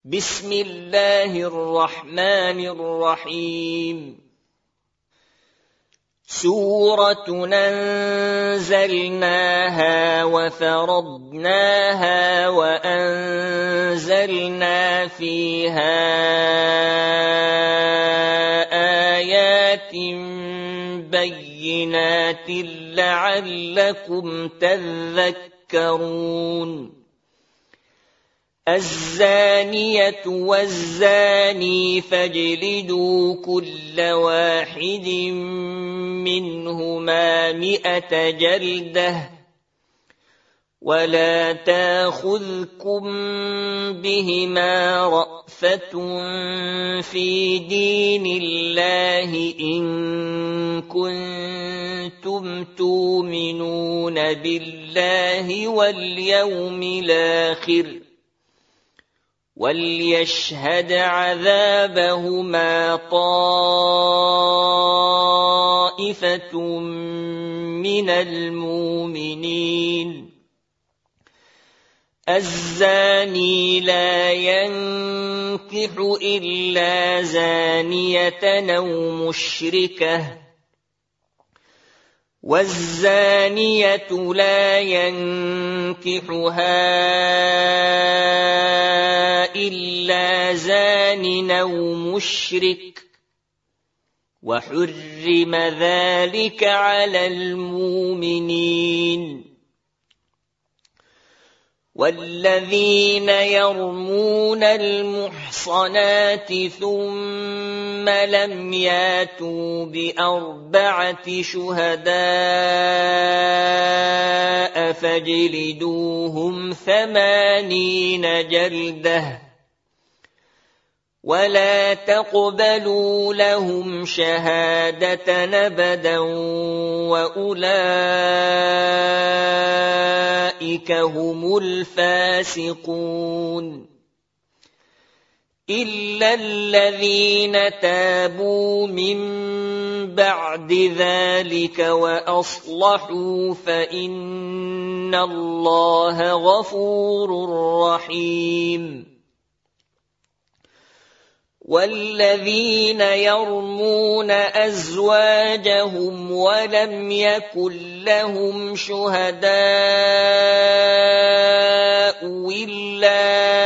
بسم الله الرحمن الرحيم سورة أنزلناها وفرضناها وأنزلنا فيها آيات بينات لعلكم تذكرون الزانية والزاني فاجلدوا كل واحد منهما 100 جلدة ولا تأخذكم بهما رأفة في دين الله إن كنتم تؤمنون بالله واليوم الآخر وليشهد عذابهما طائفة من المؤمنين الزاني لا ينكح إلا زانية أو مشركة والزانية لا ينكحها إلا زان أو مشرك وحرم ذلك على المؤمنين والذين يرمون المحصنات ثم لم ياتوا ب4 شهداء فاجلدوهم 80 جلدة ولا تقبلوا لهم شهادة أبدا وأولئك هم الفاسقون إلا الذين تابوا من بعد ذلك وأصلحوا فإن الله غفور رحيم والذين يرمون أزواجهم ولم يكن لهم شهداء إلا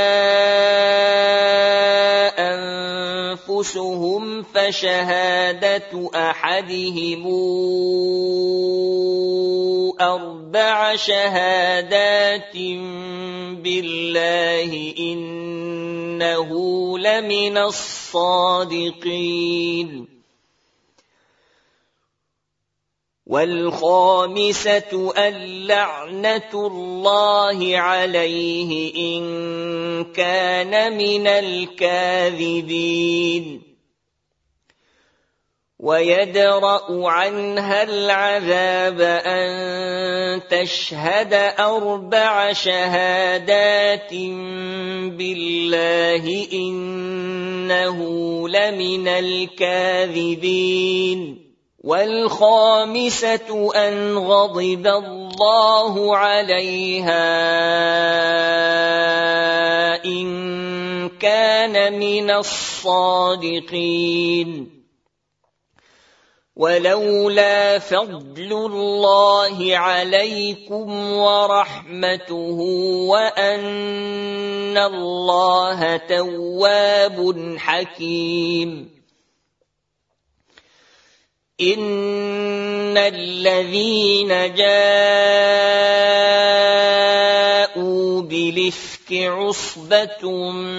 أنفسهم فشهادة أحدهم 4 شهادات بالله إنه لمن الصادقين والخامسة اللعنة الله عليه إن كان من الكاذبين ويدرأ عنها العذاب أن تشهد 4 شهادات بالله إنه لمن الكاذبين والخامسة أن غضب الله عليها إن كان من الصادقين ولولا فضل الله عليكم ورحمته وأن الله تواب حكيم إن الذين جاءوا بالإفك عصبة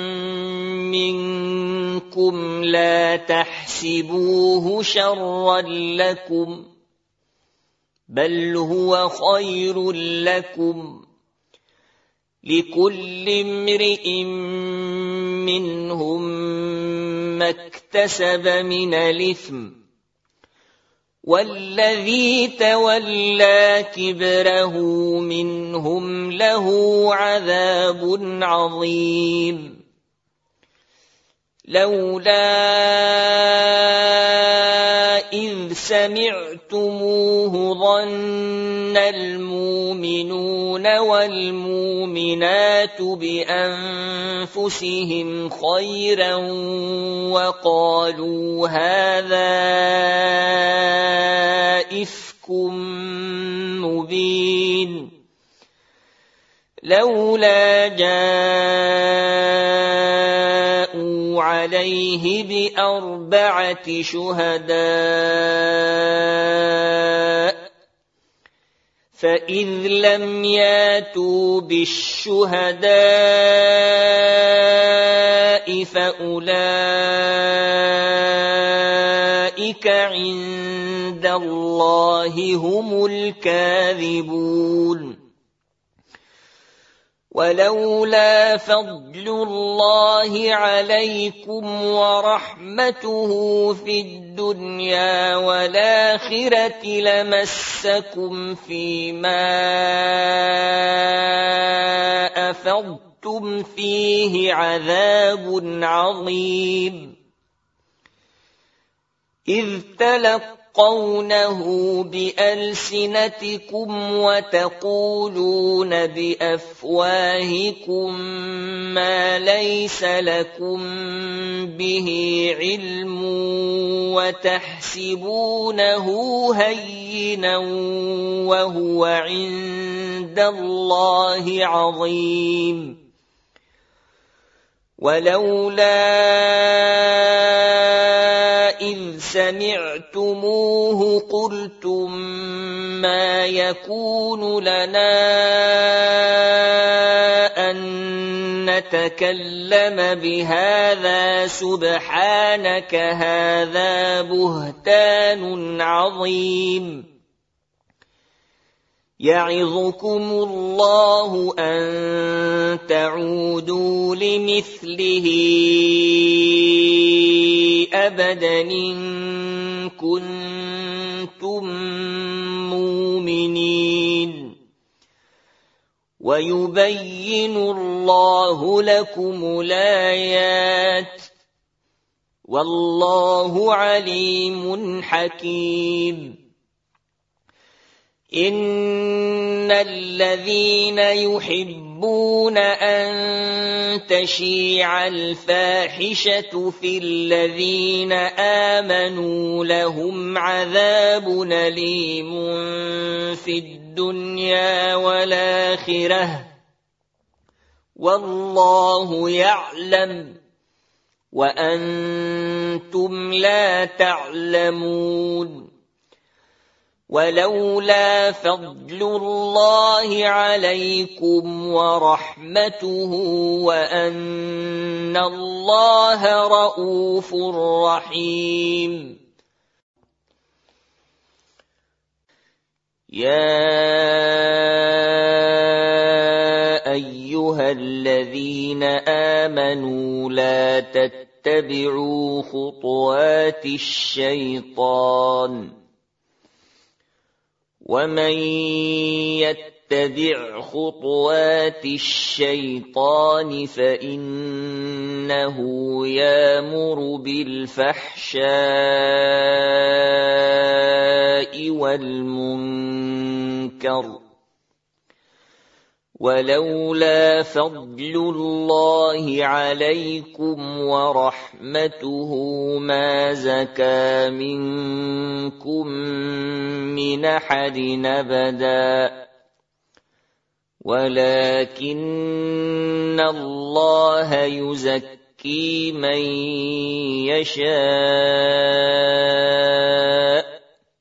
منكم لا تحسبوه شرا لكم بل هو خير لكم لكل امرئ منهم ما اكتسب من الإثم والذي تولى كبره منهم له عذاب عظيم لولا إذ سمعتم سمعتموه ظن المؤمنون والمؤمنات بأنفسهم خيرا وقالوا هذا إفك مبين لولا جاءوا عليه بأربعة شهداء فإذ لم ياتوا بالشهداء فأولئك عند الله هم الكاذبون ولولا فضل الله عليكم ورحمته في الدنيا والآخرة لمسكم فيما أفضتم فيه عذاب عظيم إذ تلقونه بألسنتكم وتقولون بأفواهكم ما ليس لكم به علم وتحسبونه هينا وهو عند الله عظيم ولولا إذ سمعتموه قلتم ما يكون لنا أن نتكلم بهذا سبحانك هذا بهتان عظيم يعظكم الله أن تعودوا لمثله أبدا إن كنتم مؤمنين ويبين الله لكم الآيات والله عليم حكيم إن الذين يحبون أن تشيع الفاحشة في الذين آمنوا لهم عذاب أليم في الدنيا والآخرة والله يعلم وأنتم لا تعلمون ولولا فضل الله عليكم ورحمته وأن الله رءوف رحيم يا أيها الذين آمنوا لا تتبعوا خطوات الشيطان ومن يتبع خطوات الشيطان فإنه يأمر بالفحشاء والمنكر ولولا فضل الله عليكم ورحمته ما زكى منكم من أحد أبدا ولكن الله يزكي من يشاء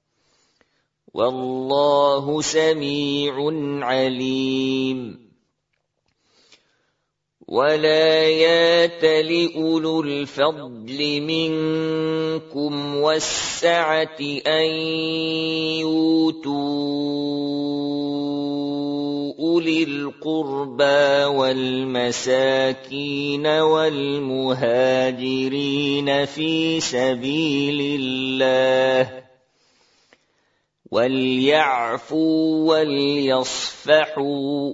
والله سميع عليم ولا يأتل أولو الفضل منكم والسعة أن يؤتوا أولي القربى والمساكين والمهاجرين في سبيل الله وليعفوا وليصفحوا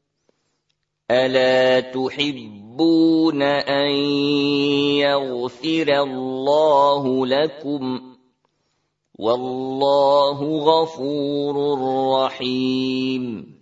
ألا تحبون أن يغفر الله لكم والله غفور رحيم.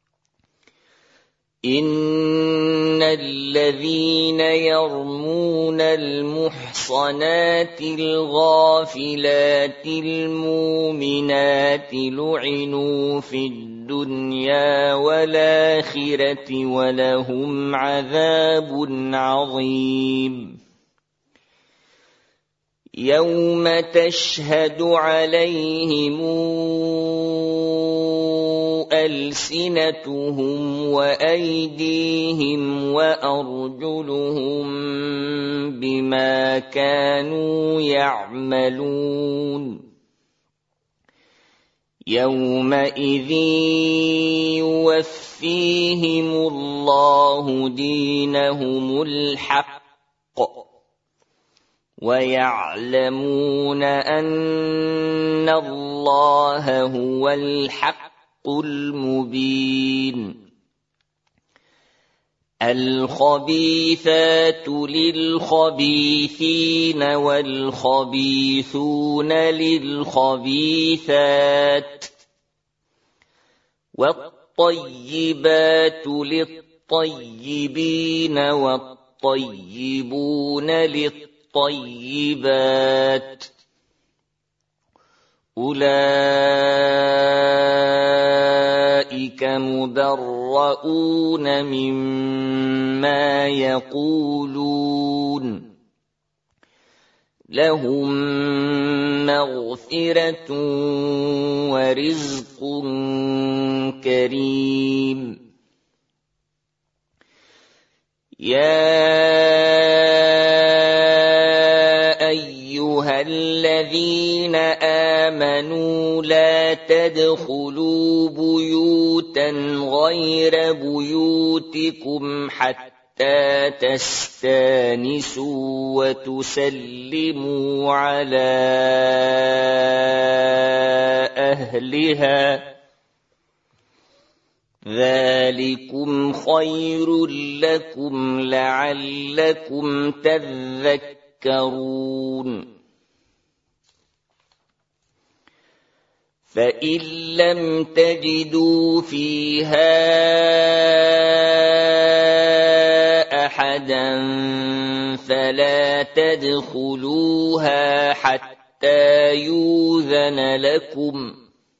إن الذين يرمون المحصنات الغافلات المؤمنات لعنوا في الدنيا والآخرة ولهم عذاب عظيم. يوم تشهد عليهم ألسنتهم وأيديهم وأرجلهم بما كانوا يعملون. يومئذ يوفيهم الله دينهم الحق ويعلمون أن الله هو الحق المبين. الخبيثات للخبيثين والخبيثون للخبيثات والطيبات للطيبين والطيبون للطيبات أولئك مبرؤون مما يقولون لهم مغفرة ورزق كريم. يا أيها الذين آمنوا لا تدخلوا بيوتا غير بيوتكم حتى تستانسوا وتسلموا على أهلها ذلكم خير لكم لعلكم تذكرون. فإن لم تجدوا فيها أحدا فلا تدخلوها حتى يؤذن لكم،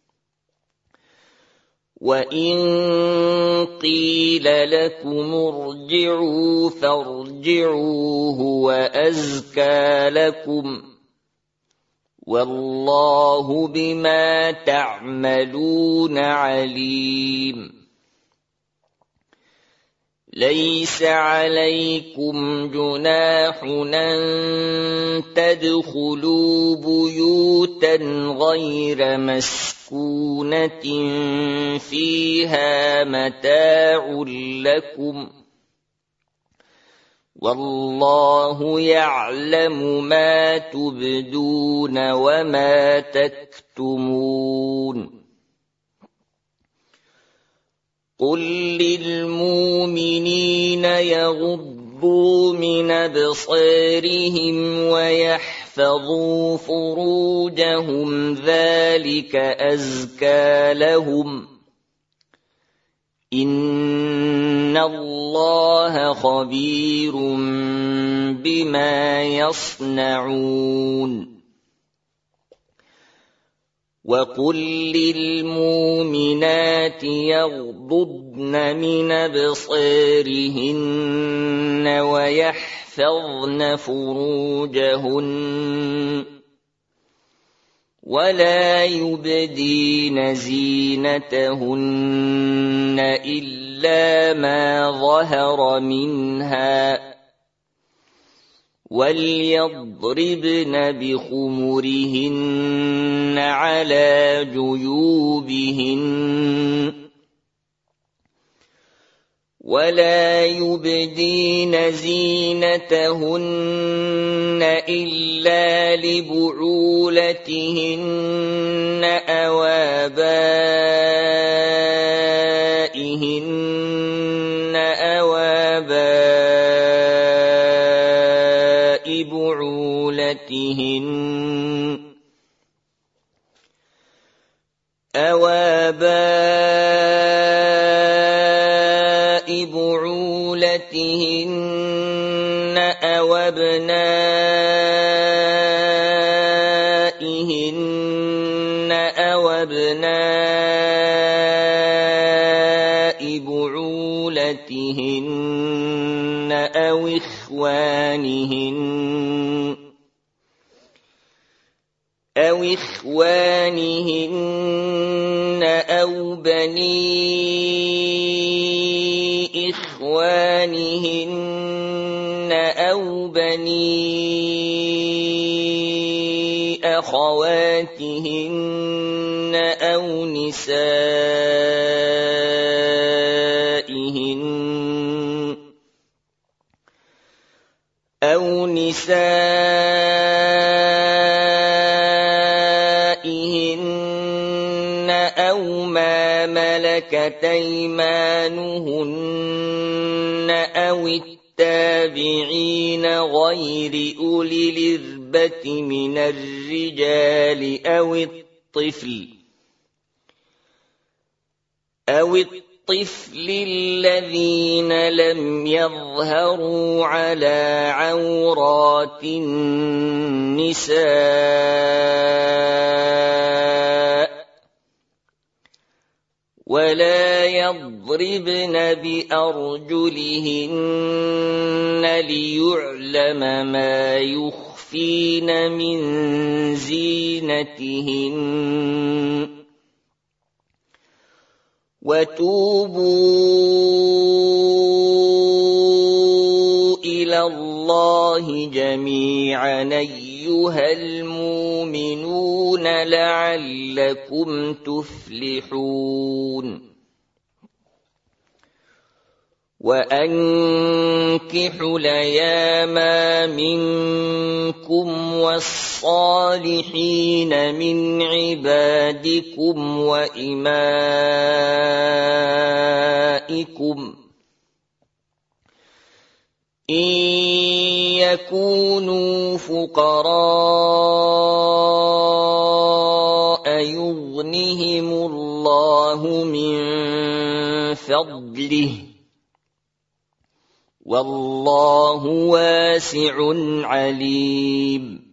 وإن قيل لكم ارجعوا فارجعوا هو أزكى لكم، والله بما تعملون عليم. ليس عليكم جناح أن تدخلوا بيوتا غير مسكونة فيها متاع لكم، والله يعلم ما تبدون وما تكتمون. قل للمؤمنين يغضوا من أبصارهم ويحفظوا فروجهم ذلك أزكى لهم، إن الله خبير بما يصنعون. وقل للمؤمنات يغضضن من أبصارهن ويحفظن فروجهن ولا يبدين زينتهن إلا ما ظهر منها، وليضربن بخمرهن على جيوبهن ولا يبدين زينتهن إلا لبعولتهن أو آبائهن أو آباء بعولتهن أبنائهن أو أبناء بعولتهن أو إخوانهن أو بني إخوانهن أو بني أخواتهن أو نسائهن أو ما ملكت أيمانهن أو التابعين غير أولي الإربة من الرجال أو الطفل الذين لم يظهروا على عورات النساء ولا يضربن بأرجلهن ليعلم ما يخفين من زينتهن وتوبوا إلى الله جميعا أيها المؤمنون لعلكم تفلحون وأنكحوا الأيام منكم والصالحين من عبادكم وإمائكم إن يكونوا فقراء يغنهم الله من فضله والله واسع عليم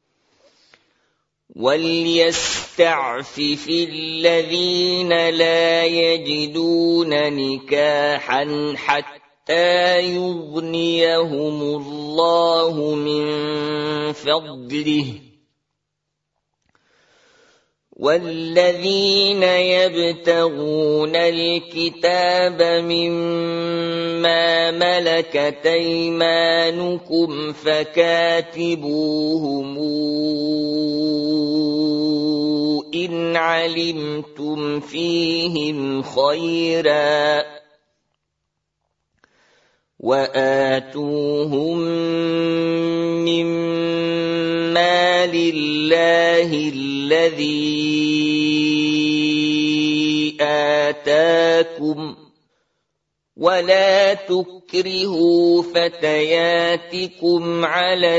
وليستعفف الذين لا يجدون نكاحا حتى يغنيهم الله من فضله والذين يبتغون الكتاب مما ملكت أيمانكم فكاتبوهم إن علمتم فيهم خيرا وآتوهم مما لله الذي آتاكم ولا تكرهوا فتياتكم على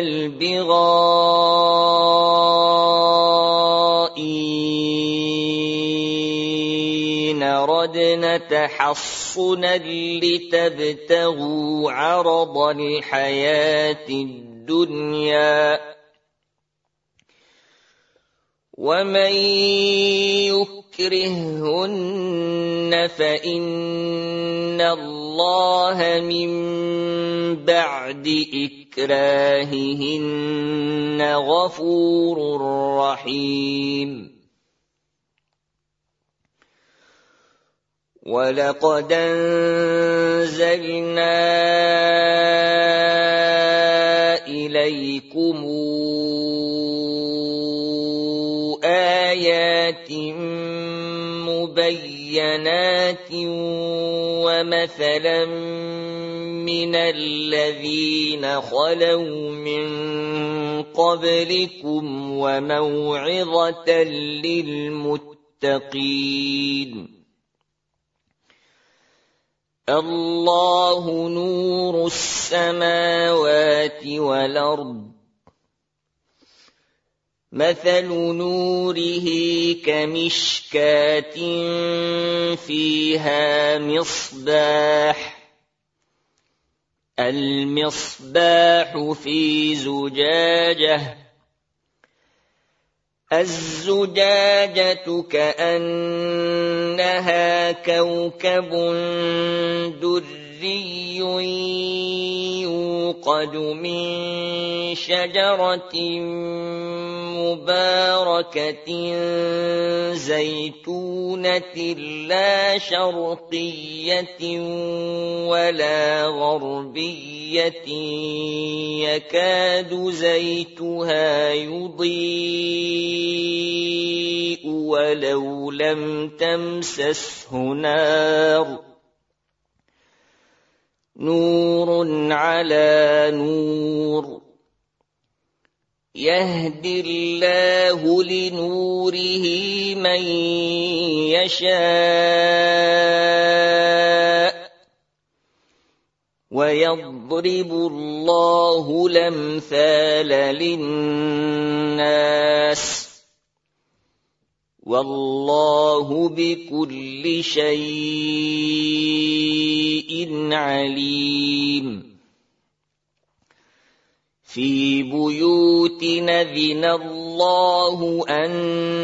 البغاء إن أردنا تحصنا لتبتغوا عرض الحياة الدنيا ومن يكرههن فإن الله من بعد إكراههن غفور رحيم ولقد أنزلنا إليكم آيات مبينات ومثلا من الذين خلوا من قبلكم وموعظة للمتقين الله نور السماوات والأرض مثل نوره كمشكاة فيها مصباح المصباح في زجاجة الزجاجة كأنها كوكب دري يوقد من شجرة مباركة زيتونة لا شرقية ولا غربية يكاد زيتها يضيء ولو لم تمسسه نار نور على نور يهدي الله لنوره من يشاء ويضرب الله الأمثال للناس والله بكل شيء عليم في بيوت أذن الله أن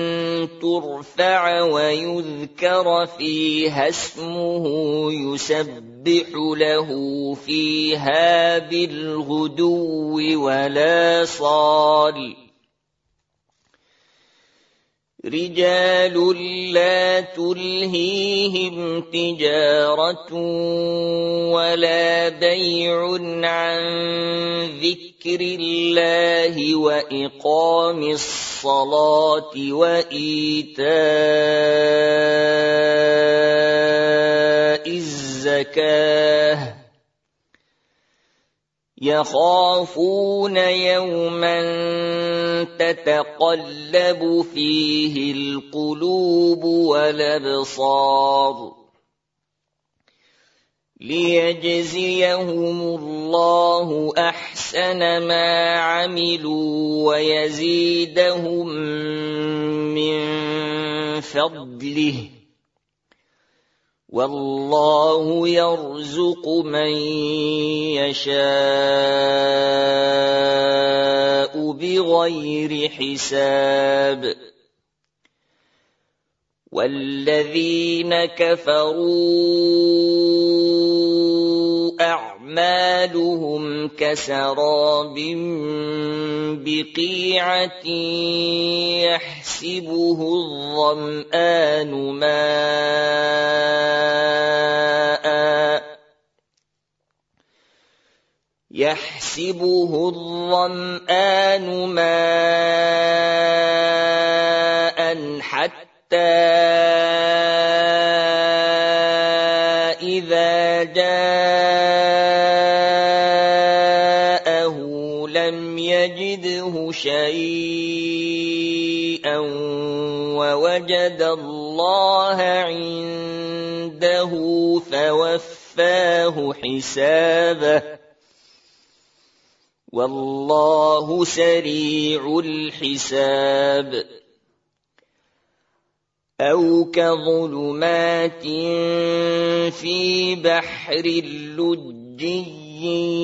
ترفع ويذكر فيها اسمه يسبح له فيها بالغدو والآصال رجال لا تلهيهم تجارة ولا بيع عن ذكر الله وإقام الصلاة وإيتاء الزكاة يخافون يوما تتقلب فيه القلوب والأبصار ليجزيهم الله أحسن ما عملوا ويزيدهم من فضله والله يرزق من يشاء بغير حساب والذين كفروا أعمالهم كسراب بقيعة يحسبه الظمآن ماء حتى إذا جاءه لم يجده شيئا ووجد الله عنده فوفاه حسابه والله سريع الحساب أو كظلمات في بحر لجي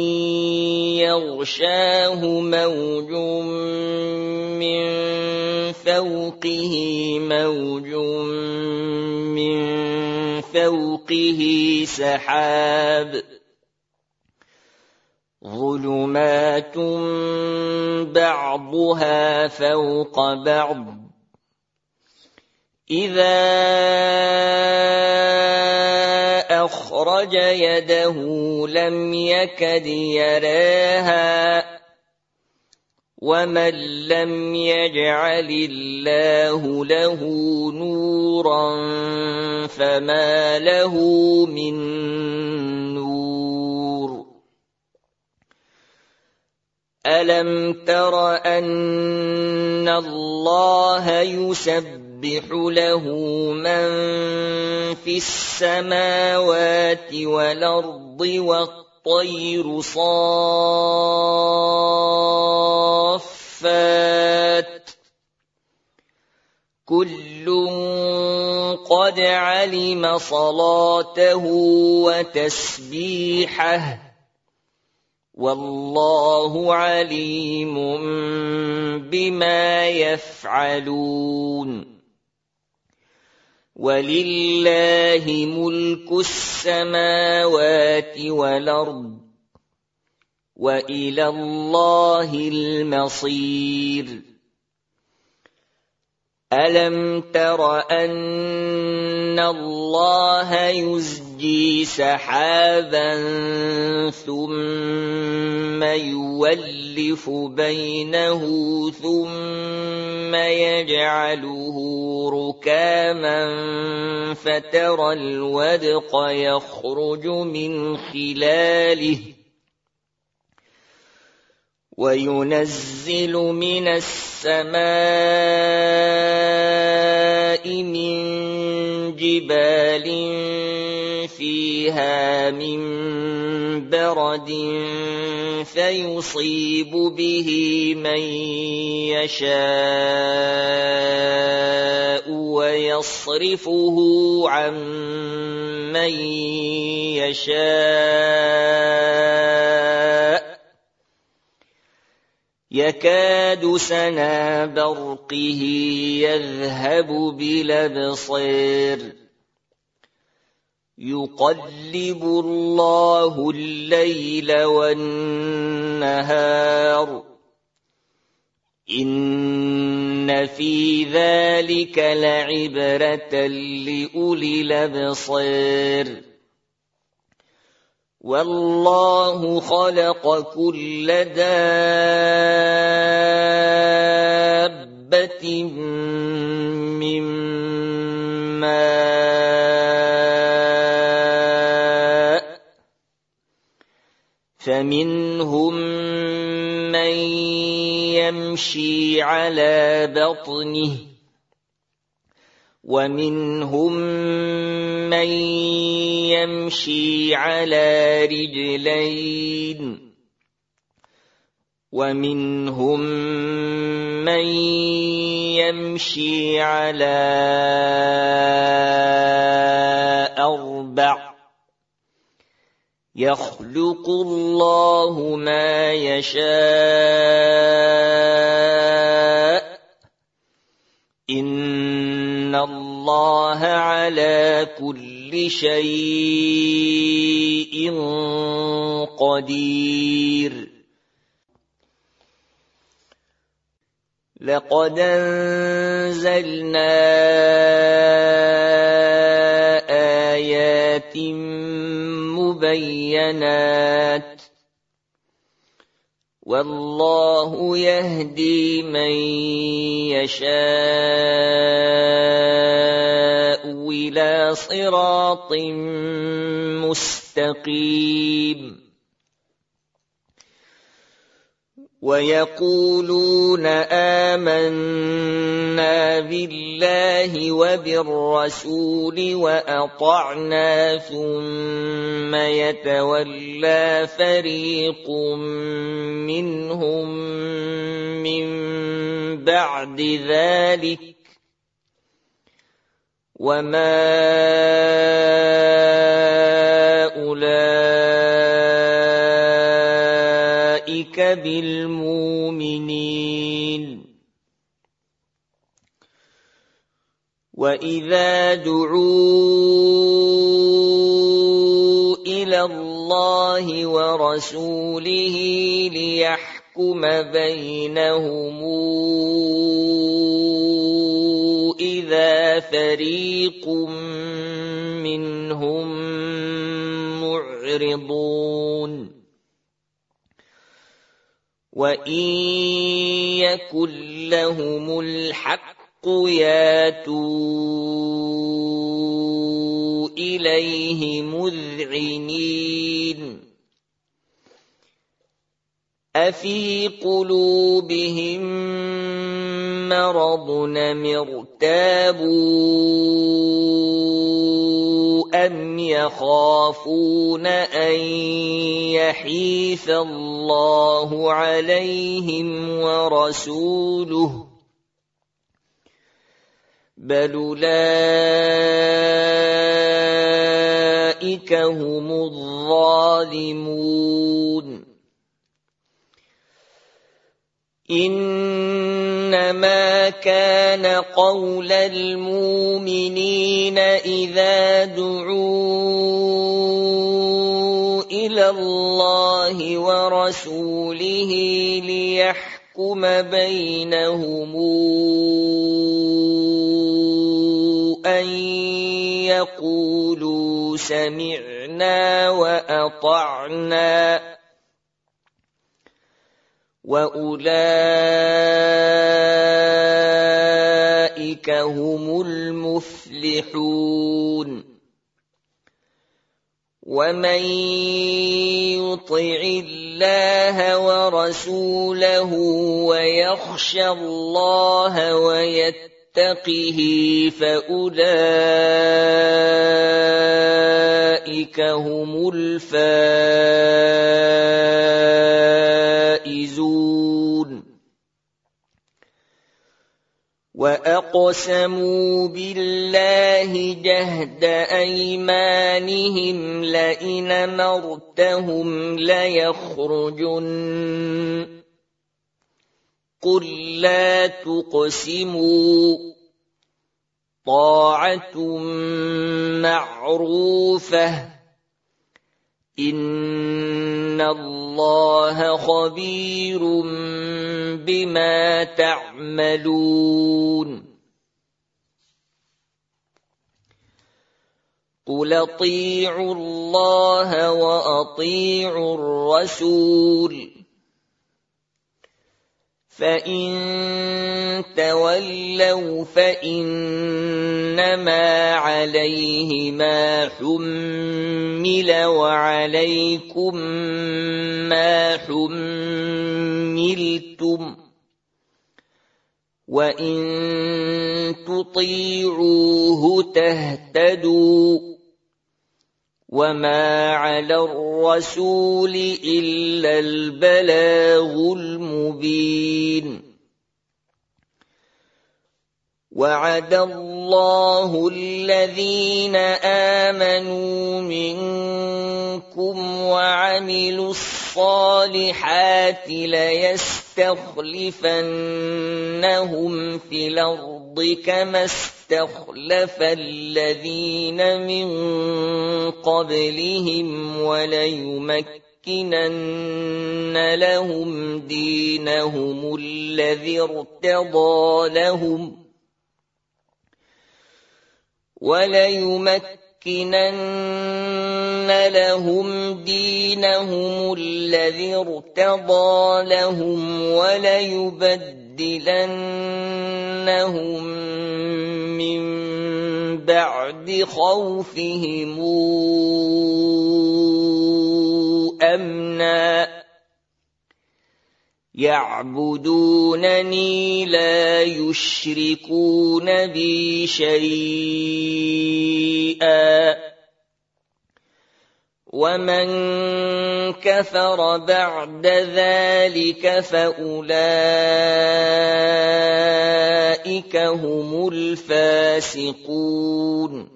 يغشاه موج من فوقه موج من فوقه سحاب ظلمات بعضها فوق بعض إذا أخرج يده لم يكد يراها ومن لم يجعل الله له نورا فما له من نور ألم تر أن الله يسبح له من في السماوات والأرض والطير صافات كل قد علم صلاته وتسبيحه والله عليم بما يفعلون ولله ملك السماوات والأرض وإلى الله المصير ألم تر أن الله يزجي سحابا ثم يولف بينه ثم يجعله ركاما فترى الودق يخرج من خلاله وينزل من السماء من جبال فيها من برد فيصيب به من يشاء ويصرفه عن من يشاء يكاد سنا برقه يذهب بالأبصار يقلب الله الليل والنهار إن في ذلك لعبرة لأولي الأبصار والله خلق كل دابة من ماء فمنهم من يمشي على بطنه ومنهم من يمشي على رجلين ومنهم من يمشي على أربع يخلق الله ما يشاء إن الله على كل شيء قدير لقد أنزلنا آيات مبينات والله يهدي من يشاء إلى صراط مستقيم ويقولون آمنا بالله وبالرسول وأطعنا ثم يتولى فريق منهم من بعد ذلك وما أولئك بالمؤمنين وإذا دعوا إلى الله ورسوله ليحكم بينهم إذا فريق منهم معرضون وإن يكن لهم الحق ياتوا إليه مذعنين أفي قلوبهم مرض أم ارتابوا أم يخافون أن يحيف الله عليهم ورسوله بل أولئك هم الظالمون إنما كان قول المؤمنين إذا دعوا إلى الله ورسوله ليحكم بينهم أن يقولوا سمعنا وأطعنا وأولئك هم المفلحون ومن يطع الله ورسوله ويخشى الله ويتقه فأولئك هم الفائزون وأقسموا بالله جهد أيمانهم لئن أمرتهم ليخرجن قل لا تقسموا طاعة معروفة إن الله خبير بما تعملون قل اطيعوا الله وأطيعوا الرسول فإن تولوا فإنما عليه ما حمل وعليكم ما حملتم وإن تطيعوه تهتدوا وما على الرسول إلا البلاغ المبين وعد الله الذين آمنوا منكم وعملوا الصالحات ليستخلفنهم في الأرض كما استخلف الذين من قبلهم وليمكنن لهم دينهم الذي ارتضى لهم وليبدلنهم من بعد خوفهم أمنا يعبدونني لا يشركون بي شيئا ومن كفر بعد ذلك فأولئك هم الفاسقون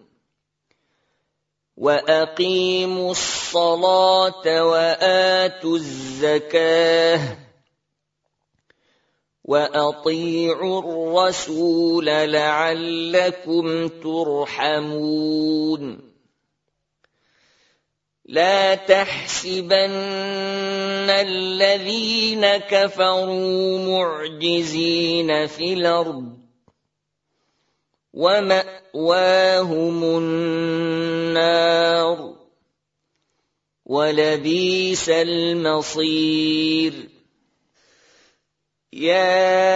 وأقيموا الصلاة وآتوا الزكاة وأطيعوا الرسول لعلكم ترحمون لا تحسبن الذين كفروا معجزين في الأرض ومأواهم النار ولبئس المصير يا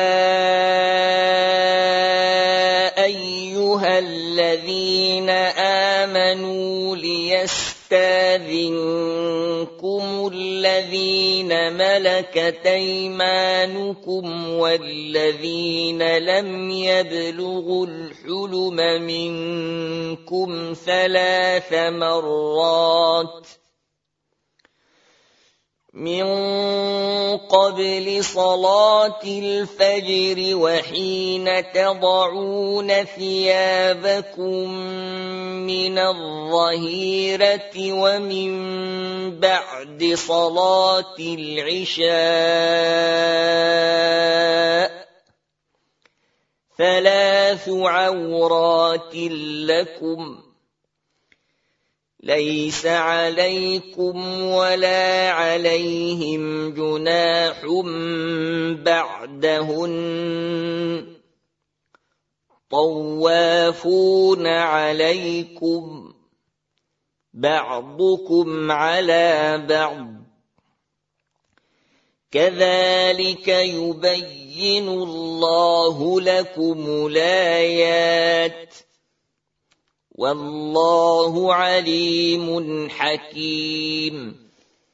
أيها الذين آمنوا ليستاذنكم الذين ملكت أيمانكم والذين لم يبلغوا الحلم منكم 3 مرات من قبل صلاة الفجر وحين تضعون ثيابكم من الظهيرة ومن بعد صلاة العشاء ثلاث عورات لكم ليس عليكم ولا عليهم جناح بعدهن طوافون عليكم بعضكم على بعض كذلك يبين الله لكم الآيات والله عليم حكيم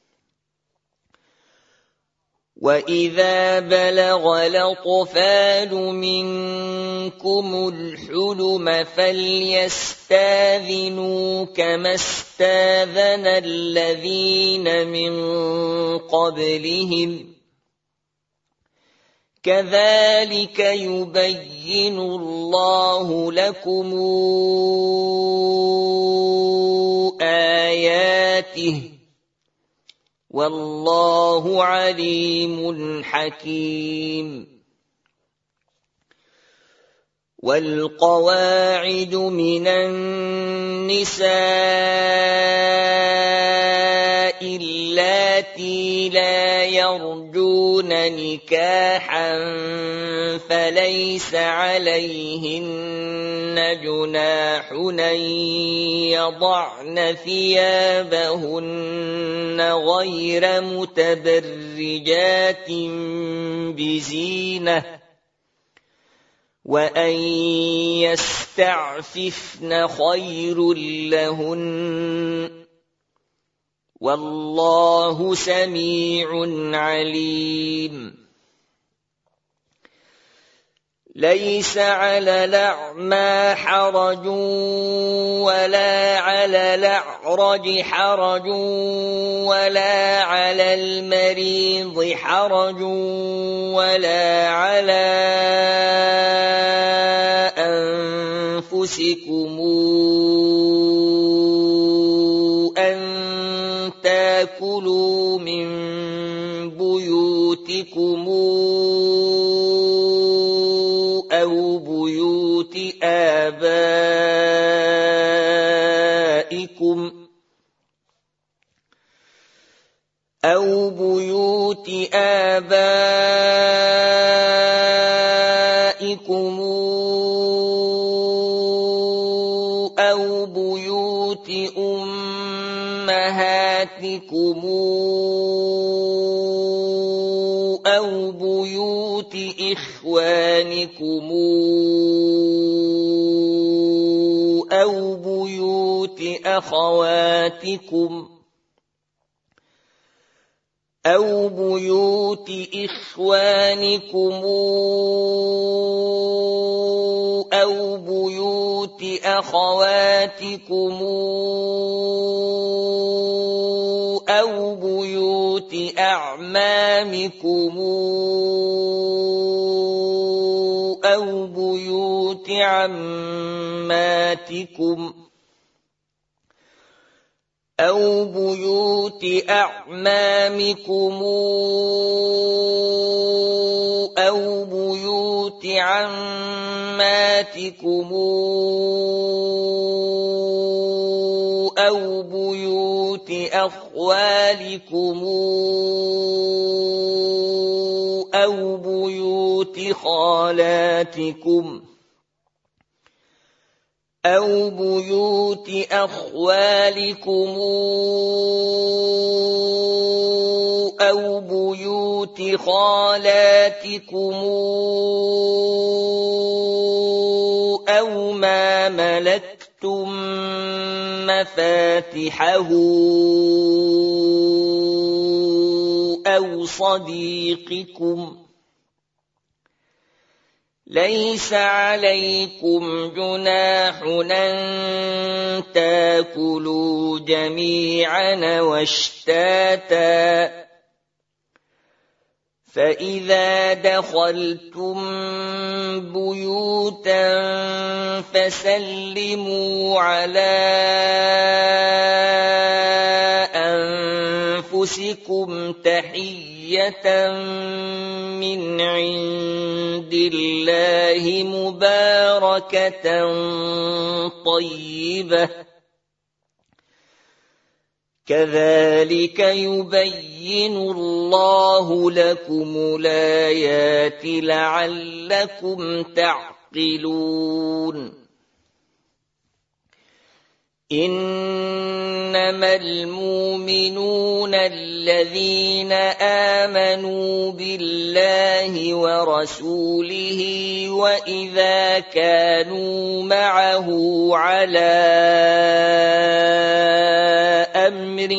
وإذا بلغ الأطفال منكم الحلم فليستاذنوا كما استاذن الذين من قبلهم كذلك يبين الله لكم آياته والله عليم حكيم والقواعد من النساء اللاتي لا يرجون نكاحا فليس عليهن جناح أن يضعن ثيابهن غير متبرجات بزينة وأن يستعففن خير لهن والله سميع عليم ليس على الأعمى حرج ولا على الأعرج حرج ولا على المريض حرج ولا على أنفسكم أن تأكلوا من بيوتكم أو بيوت آبائكم أو بيوت أمهاتكم أو بيوت إخوانكم أو بيوت أخواتكم أو بيوت إخوانكم أو بيوت أخواتكم أو بيوت أعمامكم أو بيوت عماتكم أو بيوت أعمامكم أو بيوت عماتكم أو بيوت أخوالكم أو بيوت خالاتكم أو بيوت أخوالكم أو بيوت خالاتكم أو ما ملكتم مفاتحه أو صديقكم ليس عليكم جناح أن تأكلوا جميعا واشتاتا فإذا دخلتم بيوتا فسلموا على أنفسكم تحية من عند الله مباركة طيبة كذلك يبين الله لكم الآيات لعلكم تعقلون إنما المؤمنون الذين آمنوا بالله ورسوله وإذا كانوا معه على أمر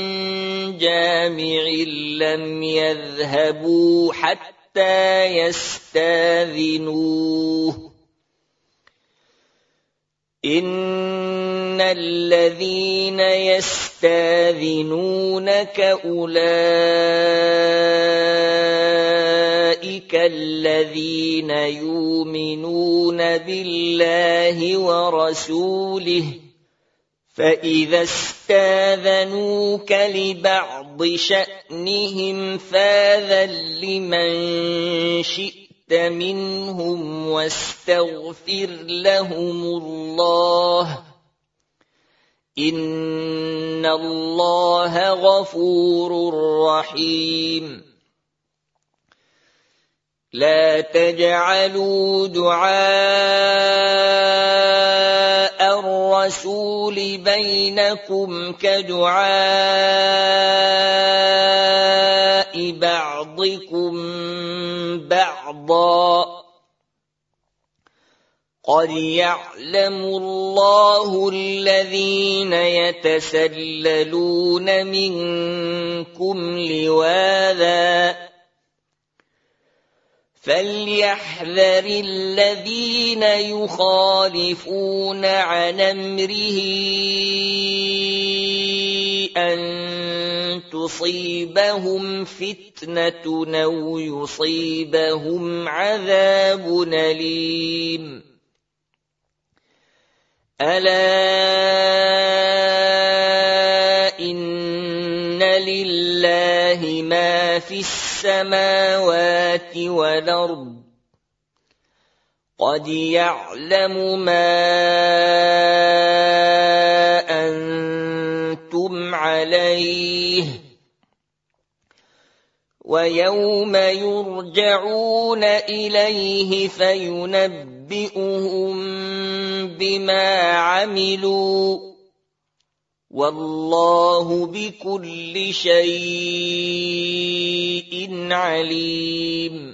جامع لم يذهبوا حتى يستاذنوه إن الذين يستاذنونك أولئك الذين يؤمنون بالله ورسوله فإذا استاذنوك لبعض شأنهم فاذن لمن شئت منهم واستغفر لهم الله إن الله غفور رحيم لا تجعلوا دعاء الرسول بينكم كدعاء بعضكم بعضا قد يعلم الله الذين يتسللون منكم لواذا فليحذر الذين يخالفون عن أمره أن تصيبهم فتنة أو يصيبهم عذاب أليم ألا إن لله ما في السماوات والأرض قد يعلم ما أنتم عليه ويوم يرجعون إليه فينبئهم بما عملوا والله بكل شيء عليم